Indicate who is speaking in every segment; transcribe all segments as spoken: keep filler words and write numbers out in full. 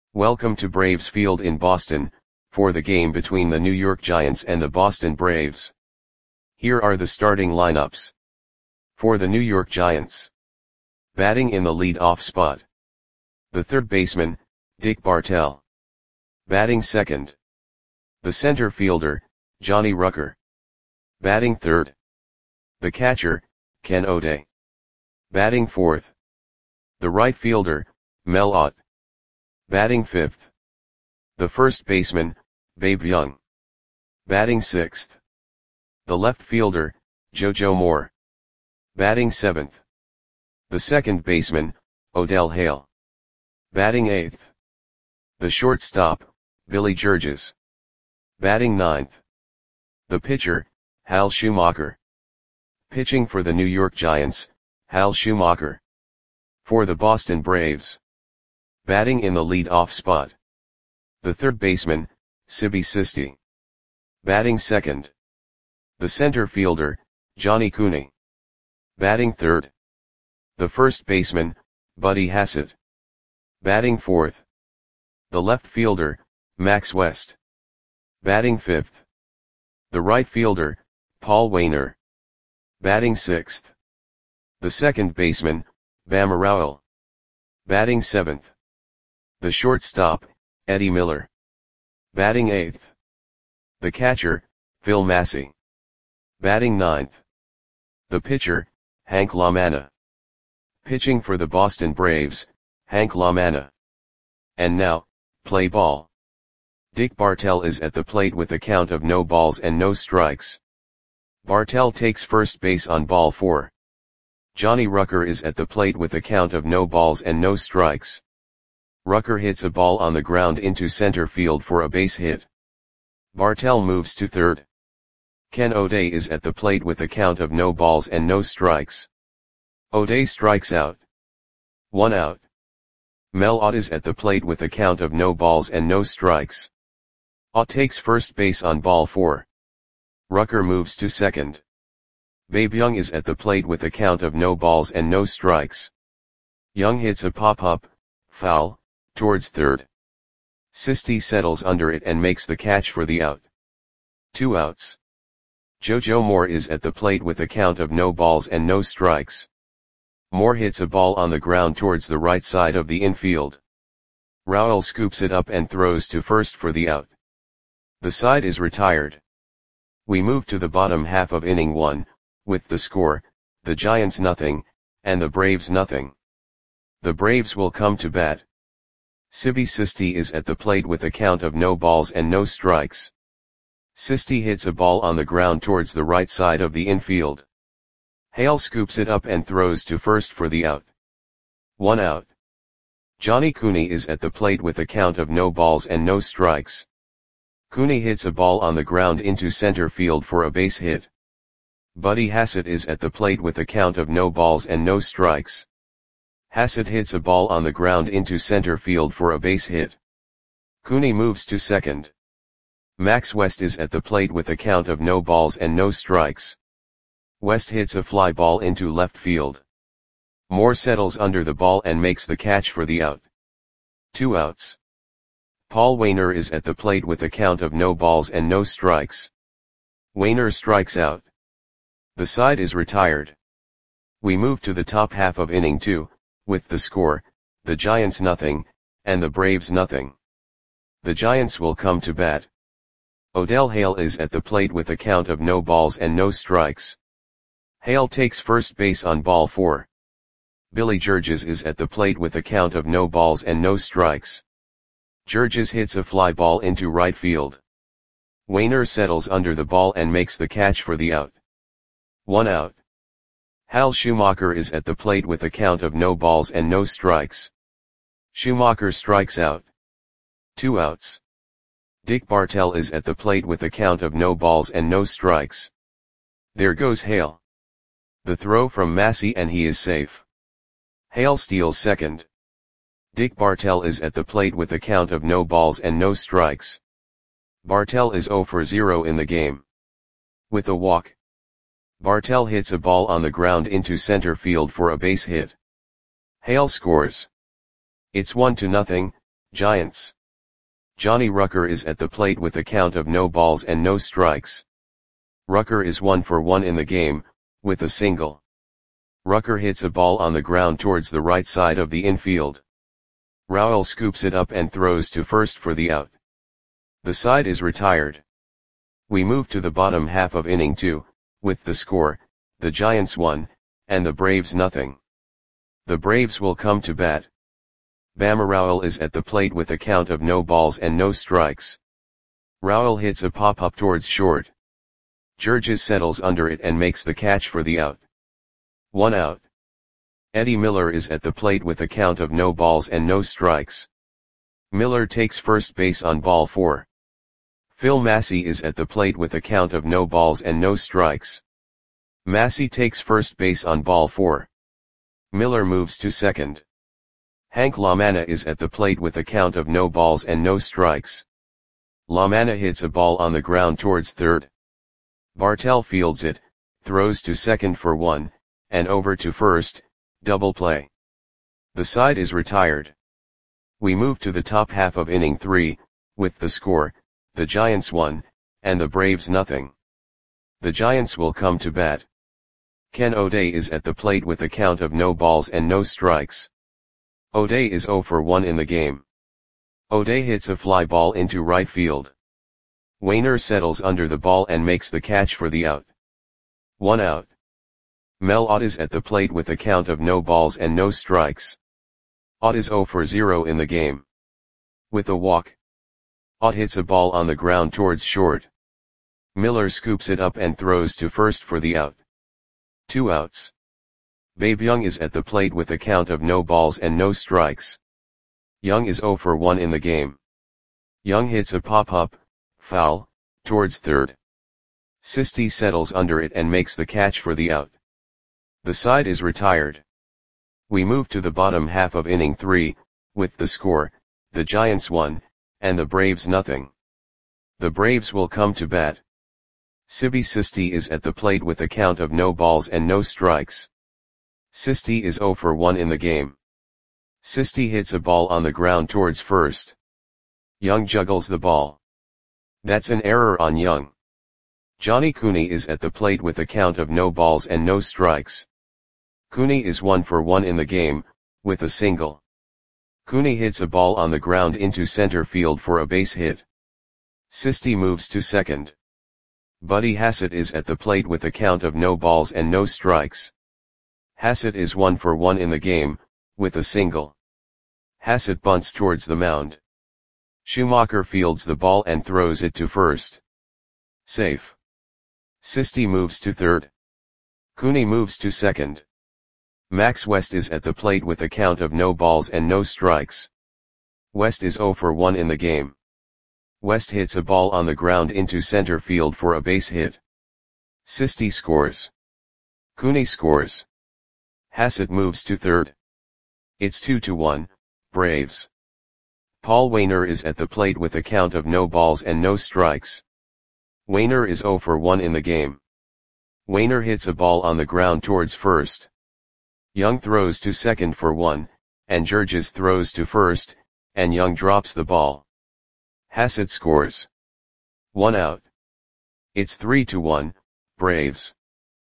Speaker 1: Welcome to Braves Field in Boston, for the game between the New York Giants and the Boston Braves. Here are the starting lineups. For the New York Giants. Batting in the lead-off spot. The third baseman, Dick Bartell. Batting second. The center fielder, Johnny Rucker. Batting third. The catcher, Ken O'Day. Batting fourth. The right fielder, Mel Ott. Batting fifth. The first baseman, Babe Young. Batting sixth. The left fielder, JoJo Moore. Batting seventh. The second baseman, Odell Hale. Batting eighth. The shortstop, Billy Georges. Batting ninth. The pitcher, Hal Schumacher. Pitching for the New York Giants, Hal Schumacher. For the Boston Braves. Batting in the lead-off spot. The third baseman, Sibby Sisti. Batting second. The center fielder, Johnny Cooney. Batting third. The first baseman, Buddy Hassett. Batting fourth. The left fielder, Max West. Batting fifth. The right fielder, Paul Waner. Batting sixth. The second baseman, Bam Rowell. Batting seventh. The shortstop, Eddie Miller. Batting eighth. The catcher, Phil Massey. Batting ninth. The pitcher, Hank LaManna. Pitching for the Boston Braves, Hank LaManna. And now, play ball. Dick Bartell is at the plate with a count of no balls and no strikes. Bartell takes first base on ball four. Johnny Rucker is at the plate with a count of no balls and no strikes. Rucker hits a ball on the ground into center field for a base hit. Bartell moves to third. Ken O'Day is at the plate with a count of no balls and no strikes. O'Day strikes out. One out. Mel Ott is at the plate with a count of no balls and no strikes. Ott takes first base on ball four. Rucker moves to second. Babe Young is at the plate with a count of no balls and no strikes. Young hits a pop-up, foul, towards third. Sisti settles under it and makes the catch for the out. Two outs. JoJo Moore is at the plate with a count of no balls and no strikes. Moore hits a ball on the ground towards the right side of the infield. Rowell scoops it up and throws to first for the out. The side is retired. We move to the bottom half of inning one, with the score, the Giants nothing, and the Braves nothing. The Braves will come to bat. Sibby Sisti is at the plate with a count of no balls and no strikes. Sisti hits a ball on the ground towards the right side of the infield. Hale scoops it up and throws to first for the out. One out. Johnny Cooney is at the plate with a count of no balls and no strikes. Cooney hits a ball on the ground into center field for a base hit. Buddy Hassett is at the plate with a count of no balls and no strikes. Hassett hits a ball on the ground into center field for a base hit. Cooney moves to second. Max West is at the plate with a count of no balls and no strikes. West hits a fly ball into left field. Moore settles under the ball and makes the catch for the out. Two outs. Paul Waner is at the plate with a count of no balls and no strikes. Waner strikes out. The side is retired. We move to the top half of inning two, with the score, the Giants nothing, and the Braves nothing. The Giants will come to bat. Odell Hale is at the plate with a count of no balls and no strikes. Hale takes first base on ball four. Billy Georges is at the plate with a count of no balls and no strikes. Georges hits a fly ball into right field. Waner settles under the ball and makes the catch for the out. One out. Hal Schumacher is at the plate with a count of no balls and no strikes. Schumacher strikes out. Two outs. Dick Bartell is at the plate with a count of no balls and no strikes. There goes Hale. The throw from Massey and he is safe. Hale steals second. Dick Bartell is at the plate with a count of no balls and no strikes. Bartell is zero for zero in the game. With a walk. Bartell hits a ball on the ground into center field for a base hit. Hale scores. It's one to nothing, Giants. Johnny Rucker is at the plate with a count of no balls and no strikes. Rucker is one for one in the game, with a single. Rucker hits a ball on the ground towards the right side of the infield. Rowell scoops it up and throws to first for the out. The side is retired. We move to the bottom half of inning two, with the score, the Giants one, and the Braves nothing. The Braves will come to bat. Bama Rowell is at the plate with a count of no balls and no strikes. Rowell hits a pop-up towards short. Georges settles under it and makes the catch for the out. One out. Eddie Miller is at the plate with a count of no balls and no strikes. Miller takes first base on ball four. Phil Massey is at the plate with a count of no balls and no strikes. Massey takes first base on ball four. Miller moves to second. Hank LaManna is at the plate with a count of no balls and no strikes. LaManna hits a ball on the ground towards third. Bartell fields it, throws to second for one, and over to first, double play. The side is retired. We move to the top half of inning three, with the score, the Giants one, and the Braves nothing. The Giants will come to bat. Ken O'Day is at the plate with a count of no balls and no strikes. O'Day is zero for one in the game. O'Day hits a fly ball into right field. Wainer settles under the ball and makes the catch for the out. One out. Mel Ott is at the plate with a count of no balls and no strikes. Ott is zero for zero in the game. With a walk. Ott hits a ball on the ground towards short. Miller scoops it up and throws to first for the out. Two outs. Babe Young is at the plate with a count of no balls and no strikes. Young is zero for one in the game. Young hits a pop-up, foul, towards third. Sisti settles under it and makes the catch for the out. The side is retired. We move to the bottom half of inning three, with the score, the Giants one, and the Braves nothing. The Braves will come to bat. Sibi Sisti is at the plate with a count of no balls and no strikes. Sisti is zero for one in the game. Sisti hits a ball on the ground towards first. Young juggles the ball. That's an error on Young. Johnny Cooney is at the plate with a count of no balls and no strikes. Cooney is one for one in the game, with a single. Cooney hits a ball on the ground into center field for a base hit. Sisti moves to second. Buddy Hassett is at the plate with a count of no balls and no strikes. Hassett is one for one in the game, with a single. Hassett bunts towards the mound. Schumacher fields the ball and throws it to first. Safe. Sisti moves to third. Cooney moves to second. Max West is at the plate with a count of no balls and no strikes. West is zero for one in the game. West hits a ball on the ground into center field for a base hit. Sisti scores. Cooney scores. Hassett moves to third. It's two to one, Braves. Paul Wainer is at the plate with a count of no balls and no strikes. Wainer is zero for one in the game. Wainer hits a ball on the ground towards first. Young throws to second for one, and Georges throws to first, and Young drops the ball. Hassett scores. One out. It's three to one, Braves.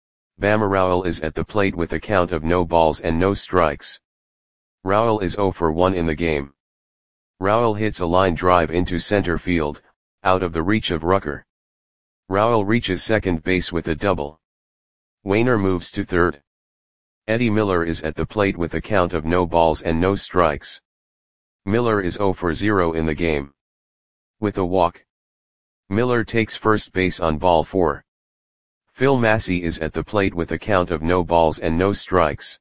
Speaker 1: Bama Rowell is at the plate with a count of no balls and no strikes. Rowell is zero for one in the game. Rowell hits a line drive into center field, out of the reach of Rucker. Rowell reaches second base with a double. Wainer moves to third. Eddie Miller is at the plate with a count of no balls and no strikes. Miller is zero for zero in the game. With a walk. Miller takes first base on ball four. Phil Massey is at the plate with a count of no balls and no strikes.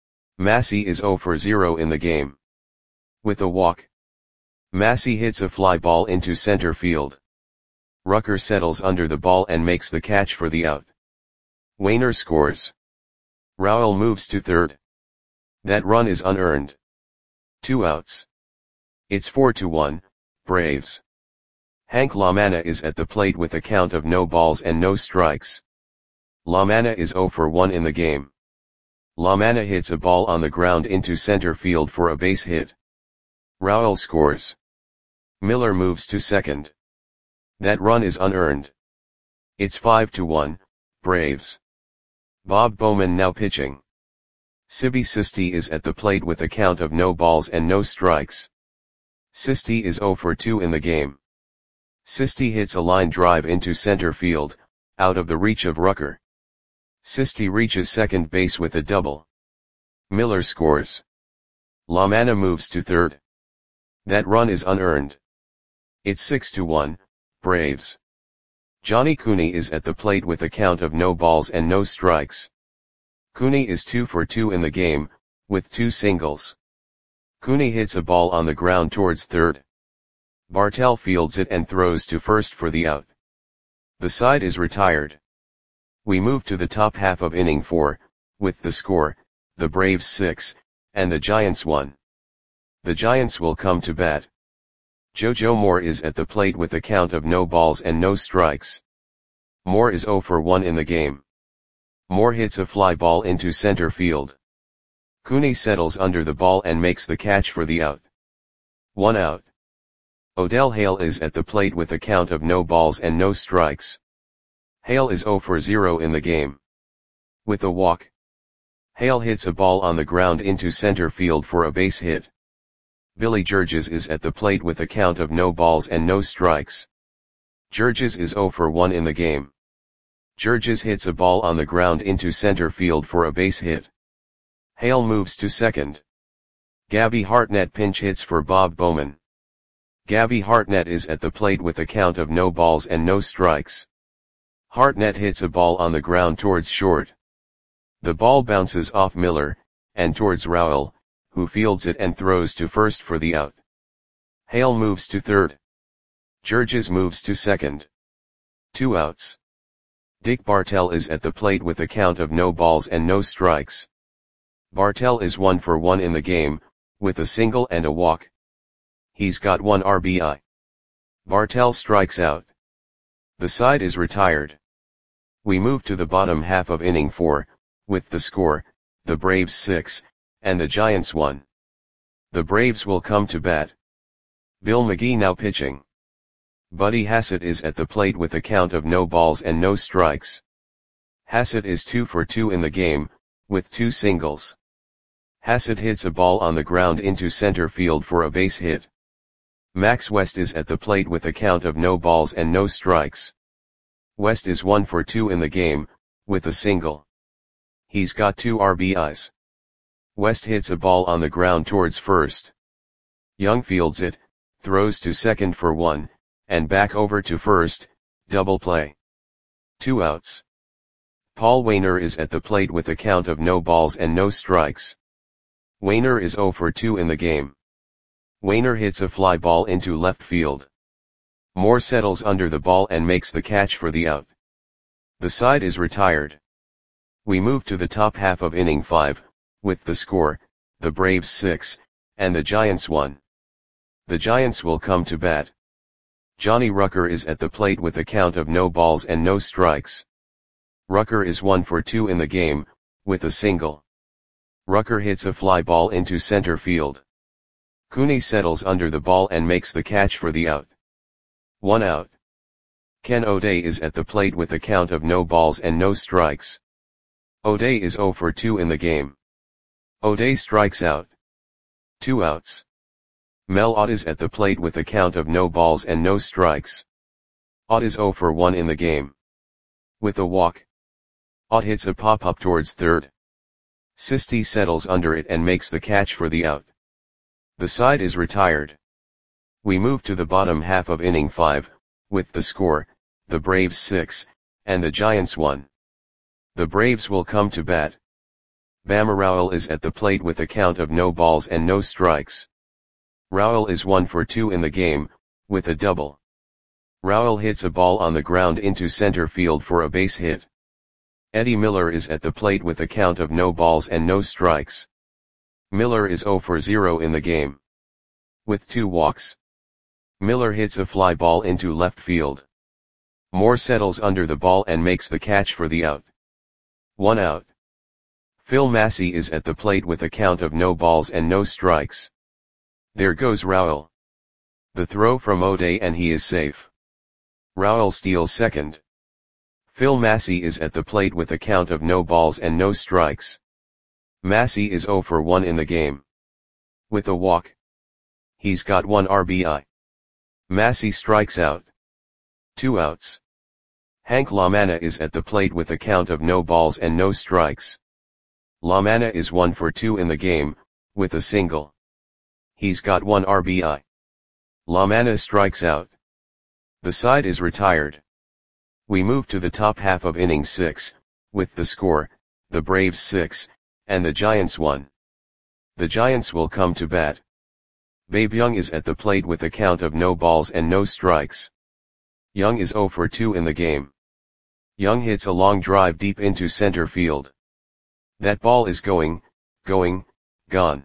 Speaker 1: Massey is zero for zero in the game. With a walk. Massey hits a fly ball into center field. Rucker settles under the ball and makes the catch for the out. Wainer scores. Rowell moves to third. That run is unearned. Two outs. It's four to one, Braves. Hank LaManna is at the plate with a count of no balls and no strikes. LaManna is zero for one in the game. LaManna hits a ball on the ground into center field for a base hit. Rowell scores. Miller moves to second. That run is unearned. It's five to one, Braves. Bob Bowman now pitching. Sibby Sisti is at the plate with a count of no balls and no strikes. Sisti is zero for two in the game. Sisti hits a line drive into center field, out of the reach of Rucker. Sisti reaches second base with a double. Miller scores. LaManna moves to third. That run is unearned. It's six to one, Braves. Johnny Cooney is at the plate with a count of no balls and no strikes. Cooney is two for two in the game, with two singles. Cooney hits a ball on the ground towards third. Bartell fields it and throws to first for the out. The side is retired. We move to the top half of inning four, with the score, the Braves six, and the Giants one. The Giants will come to bat. JoJo Moore is at the plate with a count of no balls and no strikes. Moore is zero for one in the game. Moore hits a fly ball into center field. Cooney settles under the ball and makes the catch for the out. One out. Odell Hale is at the plate with a count of no balls and no strikes. Hale is zero for zero in the game. With a walk. Hale hits a ball on the ground into center field for a base hit. Billy Georges is at the plate with a count of no balls and no strikes. Georges is zero for one in the game. Georges hits a ball on the ground into center field for a base hit. Hale moves to second. Gabby Hartnett pinch hits for Bob Bowman. Gabby Hartnett is at the plate with a count of no balls and no strikes. Hartnett hits a ball on the ground towards short. The ball bounces off Miller, and towards Rowell, who fields it and throws to first for the out. Hale moves to third. Georges moves to second. Two outs. Dick Bartell is at the plate with a count of no balls and no strikes. Bartell is one for one in the game, with a single and a walk. He's got one R B I. Bartell strikes out. The side is retired. We move to the bottom half of inning four, with the score, the Braves six, and the Giants one. The Braves will come to bat. Bill McGee now pitching. Buddy Hassett is at the plate with a count of no balls and no strikes. Hassett is two for two in the game, with two singles. Hassett hits a ball on the ground into center field for a base hit. Max West is at the plate with a count of no balls and no strikes. West is one for two in the game, with a single. He's got two R B Is. West hits a ball on the ground towards first. Young fields it, throws to second for one, and back over to first, double play. Two outs. Paul Waner is at the plate with a count of no balls and no strikes. Waner is zero for two in the game. Waner hits a fly ball into left field. Moore settles under the ball and makes the catch for the out. The side is retired. We move to the top half of inning five, with the score, the Braves six, and the Giants one. The Giants will come to bat. Johnny Rucker is at the plate with a count of no balls and no strikes. Rucker is one for two in the game, with a single. Rucker hits a fly ball into center field. Cooney settles under the ball and makes the catch for the out. One out. Ken O'Day is at the plate with a count of no balls and no strikes. O'Day is zero for two in the game. O'Day strikes out. Two outs. Mel Ott is at the plate with a count of no balls and no strikes. Ott is zero for one in the game. With a walk. Ott hits a pop-up towards third. Sisti settles under it and makes the catch for the out. The side is retired. We move to the bottom half of inning five, with the score, the Braves six, and the Giants one. The Braves will come to bat. Bama Rowell is at the plate with a count of no balls and no strikes. Rowell is one for two in the game, with a double. Rowell hits a ball on the ground into center field for a base hit. Eddie Miller is at the plate with a count of no balls and no strikes. Miller is zero for zero in the game. With two walks. Miller hits a fly ball into left field. Moore settles under the ball and makes the catch for the out. One out. Phil Massey is at the plate with a count of no balls and no strikes. There goes Raul. The throw from O'Day and he is safe. Raul steals second. Phil Massey is at the plate with a count of no balls and no strikes. Massey is zero for one in the game. With a walk. He's got one R B I. Massey strikes out. Two outs. Hank LaManna is at the plate with a count of no balls and no strikes. LaManna is one for two in the game, with a single. He's got one R B I. LaManna strikes out. The side is retired. We move to the top half of inning six, with the score, the Braves six, and the Giants one. The Giants will come to bat. Babe Young is at the plate with a count of no balls and no strikes. Young is zero for two in the game. Young hits a long drive deep into center field. That ball is going, going, gone.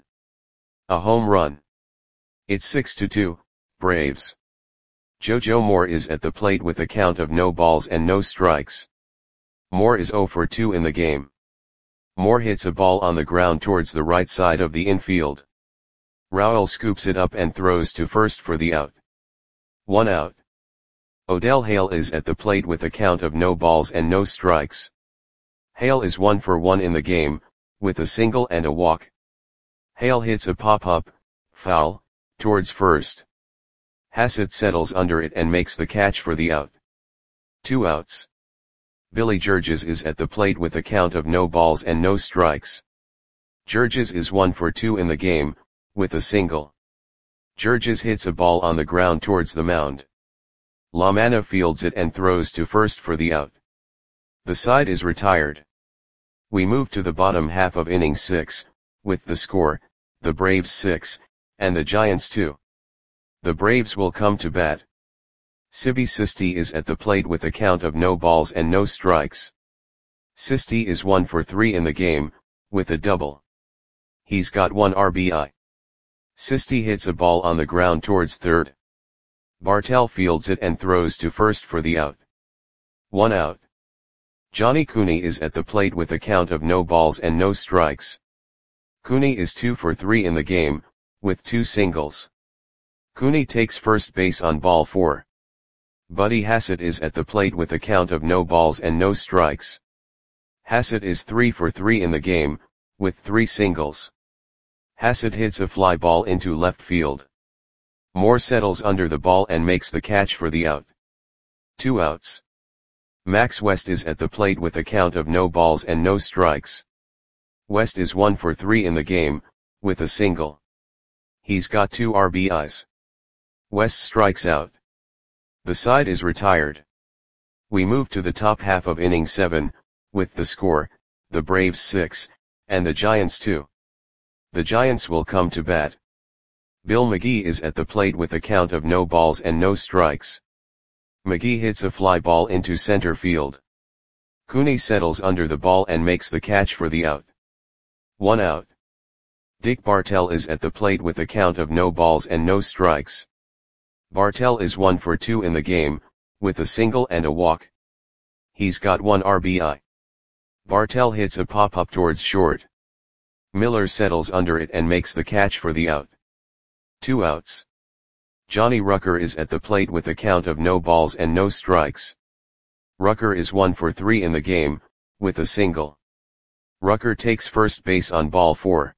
Speaker 1: A home run. It's six to two, Braves. JoJo Moore is at the plate with a count of no balls and no strikes. Moore is zero for two in the game. Moore hits a ball on the ground towards the right side of the infield. Raul scoops it up and throws to first for the out. One out. Odell Hale is at the plate with a count of no balls and no strikes. Hale is one for one in the game, with a single and a walk. Hale hits a pop-up, foul, towards first. Hassett settles under it and makes the catch for the out. Two outs. Billy Georges is at the plate with a count of no balls and no strikes. Georges is one for two in the game, with a single. Georges hits a ball on the ground towards the mound. LaManna fields it and throws to first for the out. The side is retired. We move to the bottom half of inning six, with the score, the Braves six, and the Giants two. The Braves will come to bat. Sibby Sisti is at the plate with a count of no balls and no strikes. Sisti is one for three in the game, with a double. He's got one R B I. Sisti hits a ball on the ground towards third. Bartell fields it and throws to first for the out. One out. Johnny Cooney is at the plate with a count of no balls and no strikes. Cooney is two for three in the game, with two singles. Cooney takes first base on ball four. Buddy Hassett is at the plate with a count of no balls and no strikes. Hassett is three for three in the game, with three singles. Hassett hits a fly ball into left field. Moore settles under the ball and makes the catch for the out. Two outs. Max West is at the plate with a count of no balls and no strikes. West is one for three in the game, with a single. He's got two R B Is. West strikes out. The side is retired. We move to the top half of inning seven, with the score, the Braves six, and the Giants two. The Giants will come to bat. Bill McGee is at the plate with a count of no balls and no strikes. McGee hits a fly ball into center field. Cooney settles under the ball and makes the catch for the out. One out. Dick Bartell is at the plate with a count of no balls and no strikes. Bartell is one for two in the game, with a single and a walk. He's got one R B I. Bartell hits a pop-up towards short. Miller settles under it and makes the catch for the out. Two outs. Johnny Rucker is at the plate with a count of no balls and no strikes. Rucker is one for three in the game, with a single. Rucker takes first base on ball four.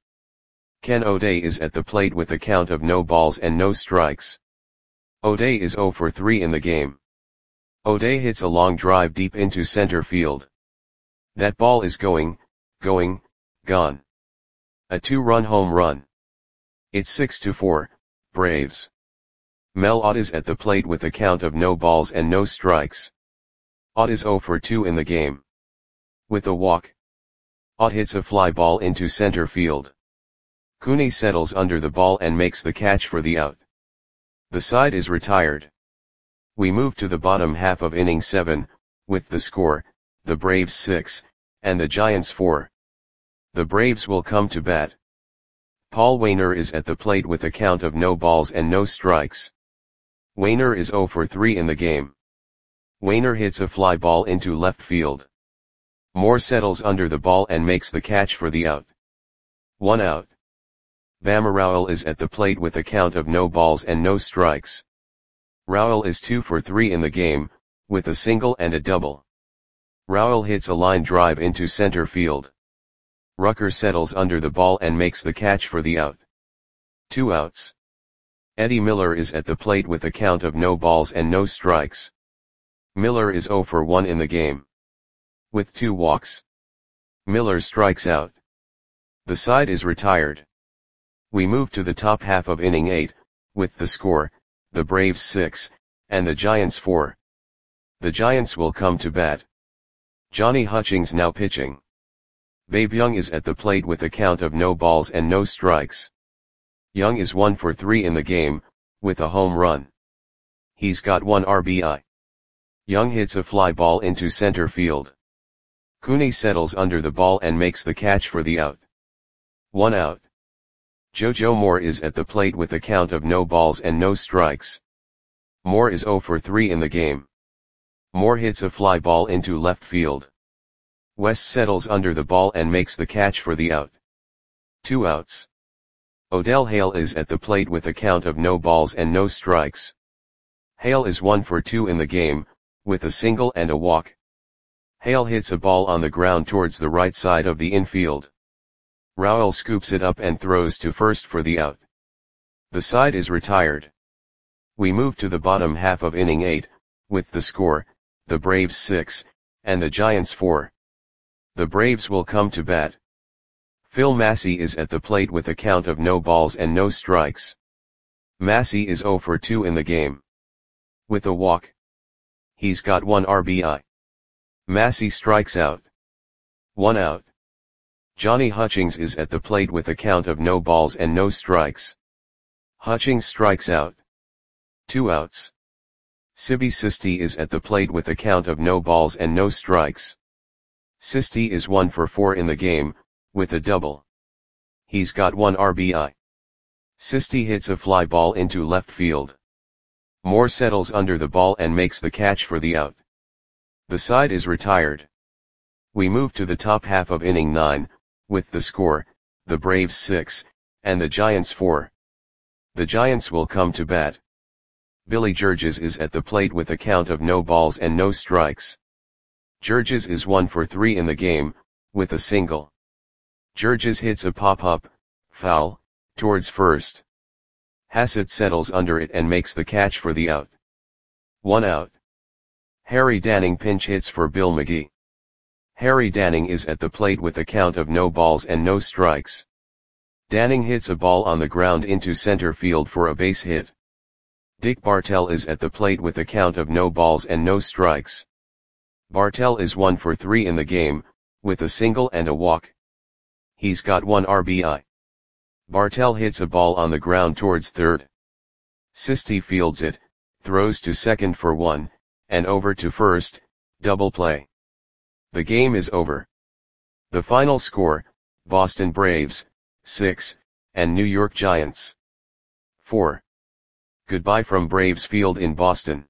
Speaker 1: Ken O'Day is at the plate with a count of no balls and no strikes. O'Day is zero for three in the game. O'Day hits a long drive deep into center field. That ball is going, going, gone. A two-run home run. It's six to four, Braves. Mel Ott is at the plate with a count of no balls and no strikes. Ott is zero for two in the game. With a walk. Ott hits a fly ball into center field. Cooney settles under the ball and makes the catch for the out. The side is retired. We move to the bottom half of inning seven, with the score, the Braves six, and the Giants four. The Braves will come to bat. Paul Waner is at the plate with a count of no balls and no strikes. Waner is zero for three in the game. Waner hits a fly ball into left field. Moore settles under the ball and makes the catch for the out. One out. Bama Rowell is at the plate with a count of no balls and no strikes. Rowell is two for three in the game, with a single and a double. Rowell hits a line drive into center field. Rucker settles under the ball and makes the catch for the out. Two outs. Eddie Miller is at the plate with a count of no balls and no strikes. Miller is zero for one in the game. With two walks. Miller strikes out. The side is retired. We move to the top half of inning eight, with the score, the Braves six, and the Giants four. The Giants will come to bat. Johnny Hutchings now pitching. Babe Young is at the plate with a count of no balls and no strikes. Young is one for three in the game, with a home run. He's got one R B I. Young hits a fly ball into center field. Cooney settles under the ball and makes the catch for the out. One out. JoJo Moore is at the plate with a count of no balls and no strikes. Moore is zero for three in the game. Moore hits a fly ball into left field. West settles under the ball and makes the catch for the out. Two outs. Odell Hale is at the plate with a count of no balls and no strikes. Hale is one for two in the game, with a single and a walk. Hale hits a ball on the ground towards the right side of the infield. Rowell scoops it up and throws to first for the out. The side is retired. We move to the bottom half of inning eight, with the score, the Braves six, and the Giants four. The Braves will come to bat. Phil Massey is at the plate with a count of no balls and no strikes. Massey is zero for two in the game. With a walk. He's got one R B I. Massey strikes out. One out. Johnny Hutchings is at the plate with a count of no balls and no strikes. Hutchings strikes out. Two outs. Sibby Sisti is at the plate with a count of no balls and no strikes. Sisti is one for four in the game, with a double. He's got one R B I. Sisti hits a fly ball into left field. Moore settles under the ball and makes the catch for the out. The side is retired. We move to the top half of inning nine, with the score, the Braves six, and the Giants four. The Giants will come to bat. Billy Georges is at the plate with a count of no balls and no strikes. Georges is one for three in the game, with a single. Georges hits a pop-up, foul, towards first. Hassett settles under it and makes the catch for the out. One out. Harry Danning pinch hits for Bill McGee. Harry Danning is at the plate with a count of no balls and no strikes. Danning hits a ball on the ground into center field for a base hit. Dick Bartell is at the plate with a count of no balls and no strikes. Bartell is one for three in the game, with a single and a walk. He's got one R B I. Bartell hits a ball on the ground towards third. Sisti fields it, throws to second for one, and over to first, double play. The game is over. The final score, Boston Braves, six, and New York Giants, four. Goodbye from Braves Field in Boston.